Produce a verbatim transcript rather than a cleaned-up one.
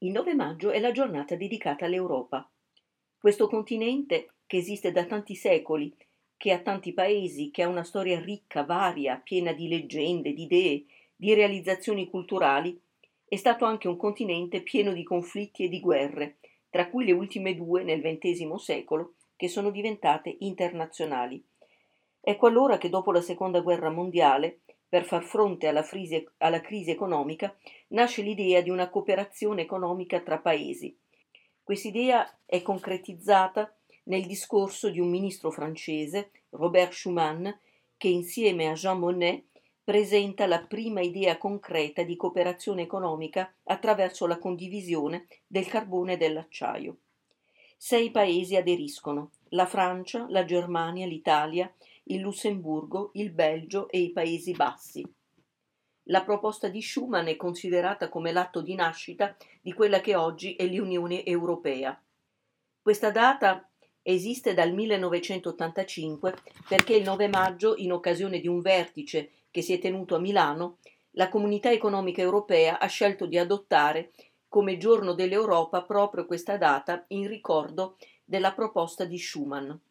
Il nove maggio è la giornata dedicata all'Europa. Questo continente, che esiste da tanti secoli, che ha tanti paesi, che ha una storia ricca, varia, piena di leggende, di idee, di realizzazioni culturali, è stato anche un continente pieno di conflitti e di guerre, tra cui le ultime due nel ventesimo secolo, che sono diventate internazionali. Ecco allora che dopo la Seconda Guerra Mondiale, per far fronte alla, frisi- alla crisi economica, nasce l'idea di una cooperazione economica tra paesi. Quest'idea è concretizzata nel discorso di un ministro francese, Robert Schuman, che insieme a Jean Monnet presenta la prima idea concreta di cooperazione economica attraverso la condivisione del carbone e dell'acciaio. Sei paesi aderiscono: la Francia, la Germania, l'Italia, il Lussemburgo, il Belgio e i Paesi Bassi. La proposta di Schuman è considerata come l'atto di nascita di quella che oggi è l'Unione Europea. Questa data esiste dal millenovecentottantacinque perché il nove maggio, in occasione di un vertice che si è tenuto a Milano, la Comunità Economica Europea ha scelto di adottare come giorno dell'Europa proprio questa data in ricordo della proposta di Schuman.